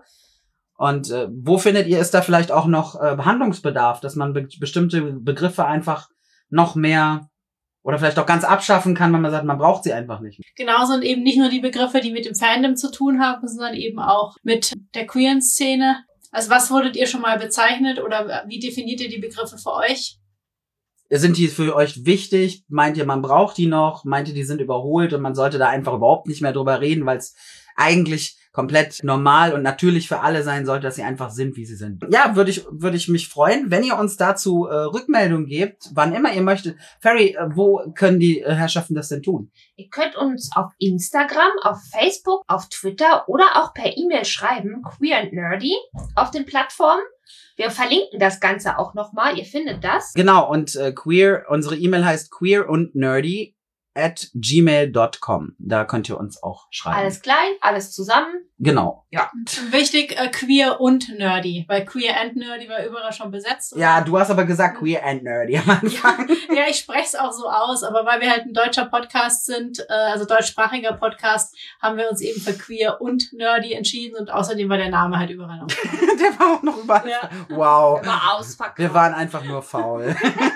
Und äh, wo findet ihr, ist da vielleicht auch noch äh, Behandlungsbedarf, dass man be- bestimmte Begriffe einfach noch mehr oder vielleicht auch ganz abschaffen kann, wenn man sagt, man braucht sie einfach nicht mehr. Genauso und eben nicht nur die Begriffe, die mit dem Fandom zu tun haben, sondern eben auch mit der queeren Szene. Also was wurdet ihr schon mal bezeichnet oder wie definiert ihr die Begriffe für euch? Sind die für euch wichtig? Meint ihr, man braucht die noch? Meint ihr, die sind überholt und man sollte da einfach überhaupt nicht mehr drüber reden, weil es eigentlich komplett normal und natürlich für alle sein sollte, dass sie einfach sind, wie sie sind. Ja, würde ich würde ich mich freuen, wenn ihr uns dazu äh, Rückmeldung gebt, wann immer ihr möchtet. Ferry, äh, wo können die äh, Herrschaften das denn tun? Ihr könnt uns auf Instagram, auf Facebook, auf Twitter oder auch per E-Mail schreiben, Queer and Nerdy, auf den Plattformen. Wir verlinken das Ganze auch nochmal, ihr findet das. Genau, und äh, queer, unsere E-Mail heißt queer und nerdy at gmail dot com. Da könnt ihr uns auch schreiben. Alles klein, alles zusammen. Genau. Ja. Wichtig, äh, queer und nerdy, weil queer and nerdy war überall schon besetzt. Ja, du hast aber gesagt queer and nerdy am Anfang. Ja, ja, ich spreche es auch so aus, aber weil wir halt ein deutscher Podcast sind, äh, also deutschsprachiger Podcast, haben wir uns eben für queer und nerdy entschieden und außerdem war der Name halt überall noch. Der war auch noch überall. Ja. Wow. Der war ausverkauft. Wir waren einfach nur faul.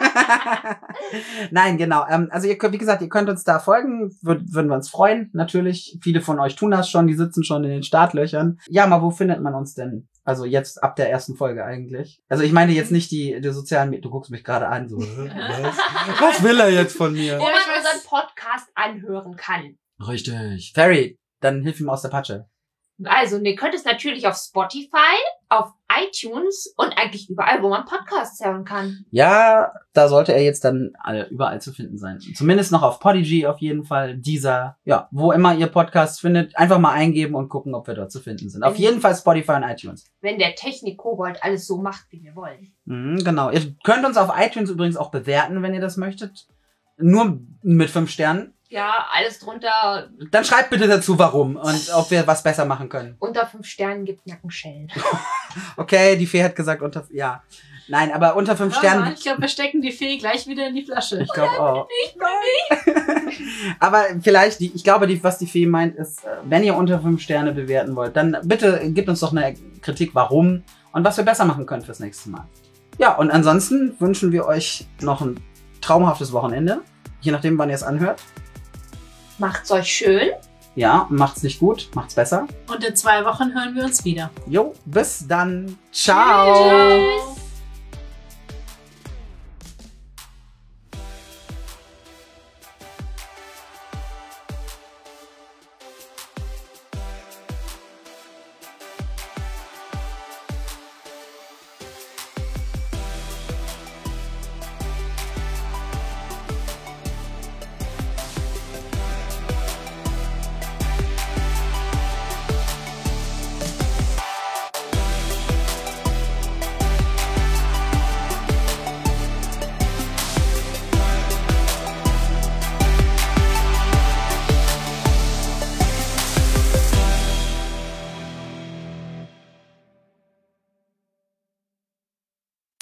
Nein, genau. Ähm, also ihr könnt, wie gesagt, ihr könnt uns da folgen, Wür- würden wir uns freuen, natürlich. Viele von euch tun das schon, die sitzen schon in den Startlöchern. Ja, mal wo findet man uns denn Also jetzt ab der ersten Folge eigentlich. Also ich meine jetzt nicht die, die sozialen Medien. Du guckst mich gerade an, so. Was? Was will er jetzt von mir? Wo man unseren Podcast anhören kann. Richtig. Ferry, dann hilf ihm aus der Patsche. Also, ihr könnt es natürlich auf Spotify, auf iTunes und eigentlich überall, wo man Podcasts hören kann. Ja, da sollte er jetzt dann alle, überall zu finden sein. Zumindest noch auf Podigy auf jeden Fall. Dieser, ja, wo immer ihr Podcasts findet, einfach mal eingeben und gucken, ob wir dort zu finden sind. Auf jeden Fall Spotify und iTunes. Wenn der Technik-Kobold alles so macht, wie wir wollen. Mhm, genau. Ihr könnt uns auf iTunes übrigens auch bewerten, wenn ihr das möchtet. Nur mit fünf Sternen. Ja, alles drunter. Dann schreibt bitte dazu, warum und ob wir was besser machen können. Unter fünf Sternen gibt Nackenschellen. Okay, die Fee hat gesagt unter, ja. Nein, aber unter fünf Ja, Sternen. ich glaube, wir stecken die Fee gleich wieder in die Flasche. Ich glaube auch. Nicht, nicht. Aber vielleicht, die, ich glaube, die, was die Fee meint, ist, wenn ihr unter fünf Sterne bewerten wollt, dann bitte gebt uns doch eine Kritik, warum und was wir besser machen können fürs nächste Mal. Ja, und ansonsten wünschen wir euch noch ein traumhaftes Wochenende. Je nachdem, wann ihr es anhört. Macht's euch schön. Ja, macht's nicht gut, macht's besser. Und in zwei Wochen hören wir uns wieder. Jo, bis dann. Ciao. Tschüss.